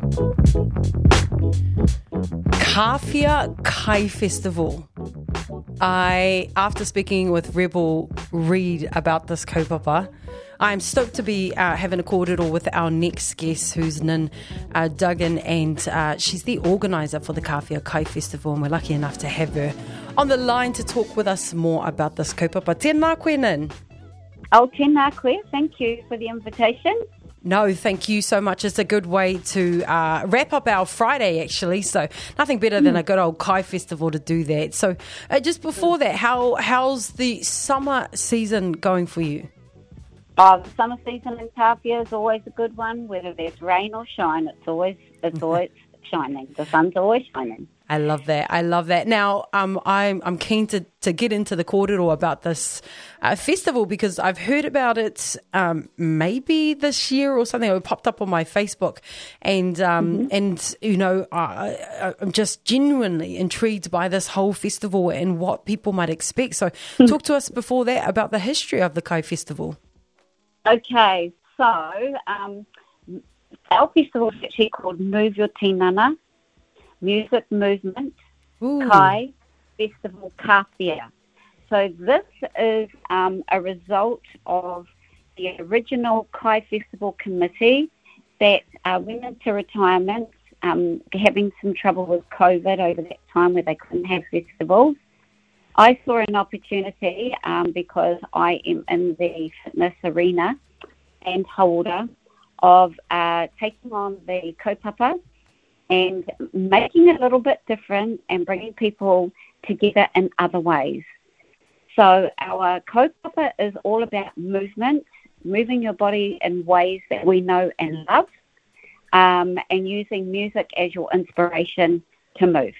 Kawhia Kai Festival. After speaking with Rebel Reid about this kaupapa, I'm stoked to be having a kōrero with our next guest, who's Nin Duggan, and she's the organiser for the Kawhia Kai Festival, and we're lucky enough to have her on the line to talk with us more about this kaupapa. Tēnā koe, Nin. Oh, tēnā koe. Thank you for the invitation. No, thank you so much. It's a good way to wrap up our Friday, actually. So nothing better than a good old Kai Festival to do that. So just before that, how's the summer season going for you? Oh, the summer season in Kawhia is always a good one. Whether there's rain or shine, it's always shining. The sun's always shining. I love that. Now, I'm keen to get into the kōrero about this festival, because I've heard about it maybe this year or something. It popped up on my Facebook, and you know, I'm just genuinely intrigued by this whole festival and what people might expect. So, talk to us before that about the history of the Kai Festival. Okay, so our festival is actually called Move Your Tinana, Music Movement, Kai Festival Kawhia. So this is a result of the original Kai Festival committee that went into retirement, having some trouble with COVID over that time where they couldn't have festivals. I saw an opportunity because I am in the fitness arena and holder of taking on the kaupapa and making it a little bit different and bringing people together in other ways. So our kaupapa is all about movement, moving your body in ways that we know and love, and using music as your inspiration to move.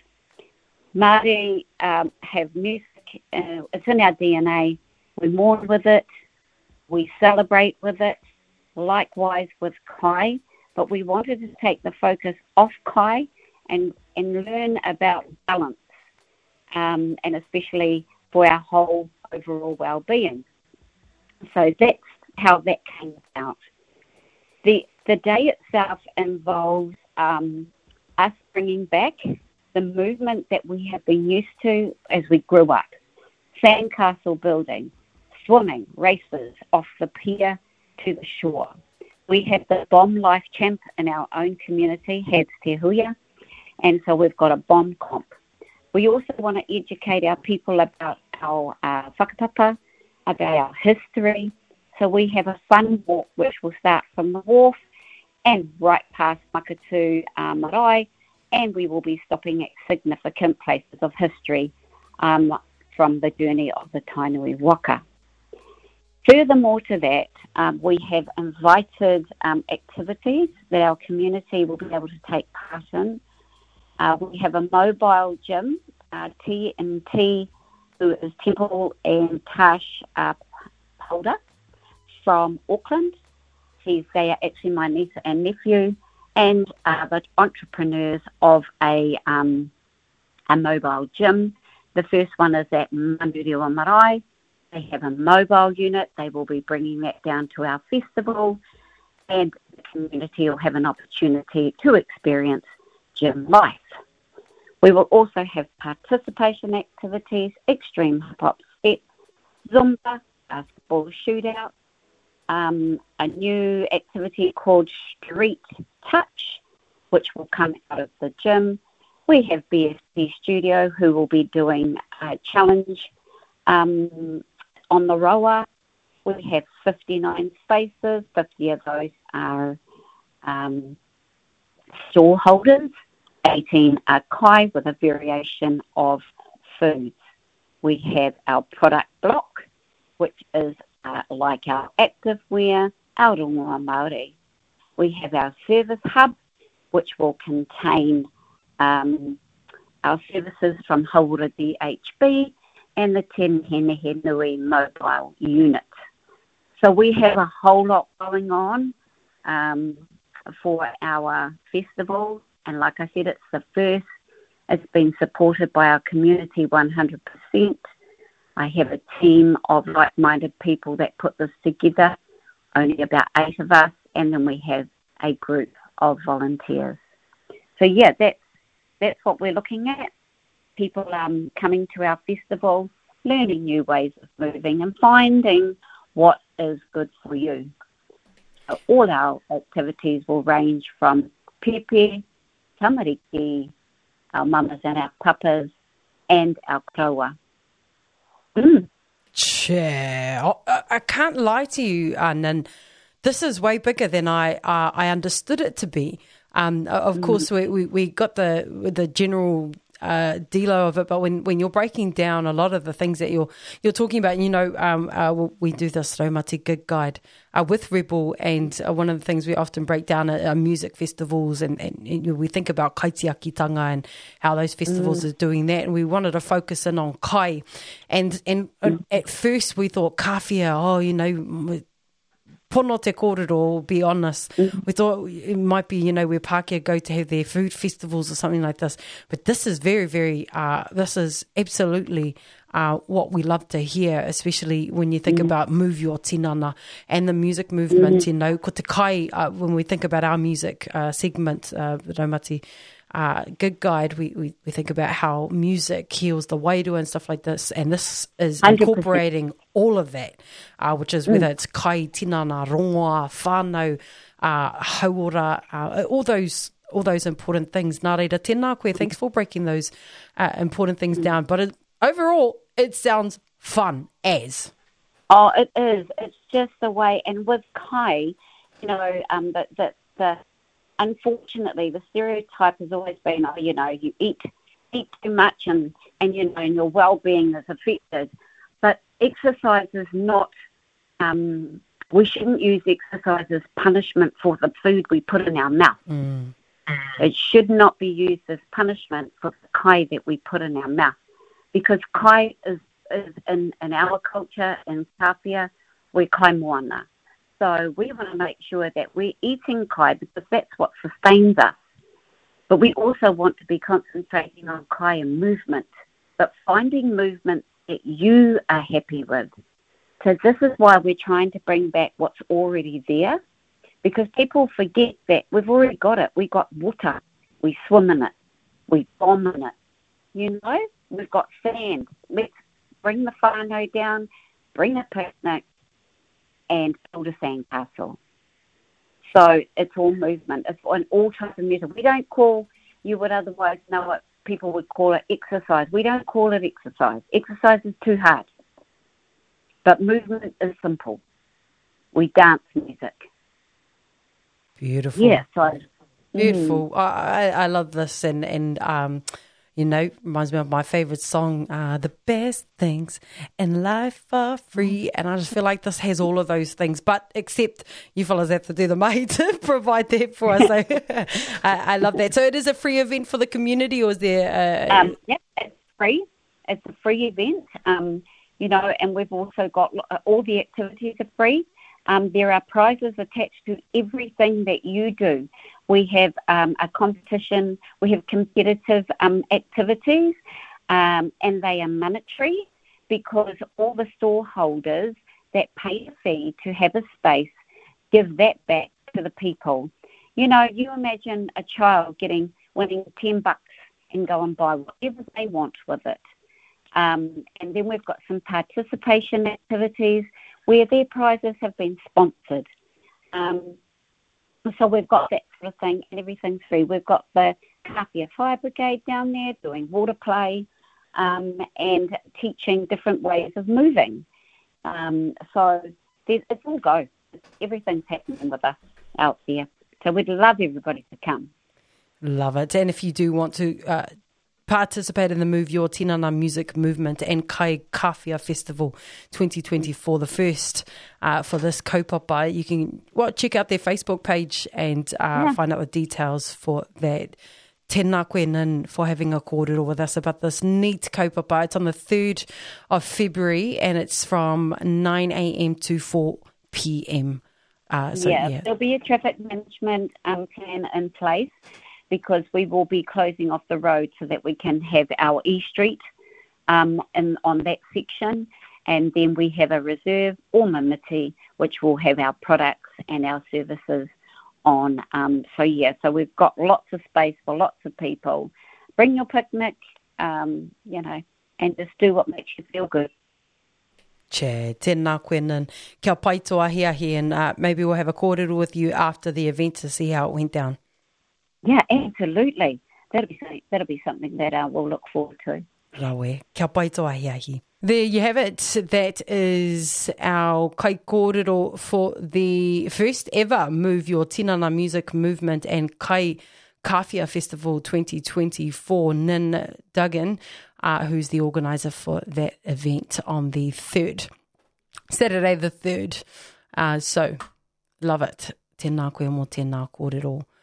Māori have music, it's in our DNA. We mourn with it, we celebrate with it, likewise with Kai, but we wanted to take the focus off Kai and learn about balance, and especially for our whole overall well-being. So that's how that came about. The day itself involves us bringing back the movement that we have been used to as we grew up. Sandcastle building, swimming, races off the pier to the shore. We have the Bomb Life Champ in our own community, Heads Te Huia, and so we've got a bomb comp. We also want to educate our people about our whakapapa, about our history. So we have a fun walk which will start from the wharf and right past Makatu Marae, and we will be stopping at significant places of history from the journey of the Tainui Waka. Furthermore to that, we have invited activities that our community will be able to take part in. We have a mobile gym, T&T, who is Temple and Tash holder from Auckland. They are actually my niece and nephew, and the entrepreneurs of a mobile gym. The first one is at Manuriwa Marae. They have a mobile unit. They will be bringing that down to our festival, and the community will have an opportunity to experience gym life. We will also have participation activities, extreme hip-hop steps, Zumba, basketball shootout, a new activity called Street Touch, which will come out of the gym. We have BSP Studio, who will be doing a challenge on the roa. We have 59 spaces. 50 of those are stall holders. 18 are Kai with a variation of foods. We have our product block, which is like our active wear, Aotearoa Māori. We have our service hub, which will contain our services from Hauora DHB and the Tenhenehe Nui mobile unit. So we have a whole lot going on for our festival. And like I said, it's the first. It's been supported by our community 100%. I have a team of like-minded people that put this together, only about 8 of us, and then we have a group of volunteers. So yeah, that's what we're looking at. People coming to our festival, learning new ways of moving and finding what is good for you. So all our activities will range from pepe, tamariki, our mamas and our papas, and our kraua. Yeah. I can't lie to you, Nan. This is way bigger than I understood it to be. Of course, we got the general dealo of it, but when you're breaking down a lot of the things that you're talking about, we do this Raumati gig guide with Rebel, and one of the things we often break down are music festivals, and we think about kaitiakitanga and how those festivals are doing that, and we wanted to focus in on kai, and at first we thought kawhia, pono te kōrero, be honest. We thought it might be, where Pākehā go to have their food festivals or something like this. But this is very, very, this is absolutely what we love to hear, especially when you think about Move Your Tinana and the music movement, ko te kai, when we think about our music segment, Raumati gig guide, we think about how music heals the wairua and stuff like this, and this is 100%. Incorporating all of that, which is whether it's kai, tinana, rongoa, whānau, hauora, all those important things. Nā reira, tēnā koe, thanks for breaking those important things down. But overall, it sounds fun as. Oh, it is. It's just the way, and with kai, the unfortunately, the stereotype has always been, you eat too much and your well-being is affected. But exercise is not, we shouldn't use exercise as punishment for the food we put in our mouth. It should not be used as punishment for the kai that we put in our mouth. Because kai is in our culture, in Tāpia, we're kai moana. So we want to make sure that we're eating kai because that's what sustains us. But we also want to be concentrating on kai and movement, but finding movement that you are happy with. So this is why we're trying to bring back what's already there, because people forget that we've already got it. We got water. We swim in it. We bomb in it. We've got sand. Let's bring the whānau down, bring a picnic, and build a sandcastle. So it's all movement. It's on all types of music. We don't call, you would otherwise know what people would call it exercise. We don't call it exercise. Exercise is too hard. But movement is simple. We dance music. Beautiful. Yeah, so beautiful. I love this, and reminds me of my favourite song, The Best Things in Life Are Free. And I just feel like this has all of those things, but except you fellas have to do the mahi to provide that for us. So I love that. So it is a free event for the community, or is there... Yeah, it's free. It's a free event, and we've also got all the activities are free. There are prizes attached to everything that you do. We have a competition, we have competitive activities, and they are monetary because all the store holders that pay a fee to have a space give that back to the people. You imagine a child winning $10 and go and buy whatever they want with it. And then we've got some participation activities where their prizes have been sponsored. So we've got that sort of thing, and everything's free. We've got the Kawhia Fire Brigade down there doing water play and teaching different ways of moving. So it's all go. Everything's happening with us out there. So we'd love everybody to come. Love it. And if you do want to participate in the Move Your Tinana music movement and Kai Kawhia Festival 2024, the first for this kaupapa, you can check out their Facebook page and find out the details for that. Tēnā koe Nan for having a kōrero with us about this neat kaupapa. It's on the 3rd of February and it's from 9 a.m. to 4 p.m. There'll be a traffic management plan in place, because we will be closing off the road so that we can have our E Street on that section. And then we have a reserve or Mamiti, which will have our products and our services on. So we've got lots of space for lots of people. Bring your picnic, and just do what makes you feel good. Che, tēnā koe Nan. Kia pai tō ahi and maybe we'll have a kōrero with you after the event to see how it went down. Yeah, absolutely. That'll be something that we'll look forward to. Rawe, kia pai tō ahi. There you have it. That is our kai kōrero for the first ever Move Your Tinana Music Movement and Kai Kawhia Festival 2024. Nin Duggan, who's the organiser for that event on the 3rd, Saturday the 3rd. So, love it. Tēnā koe mo tēnā kōrero.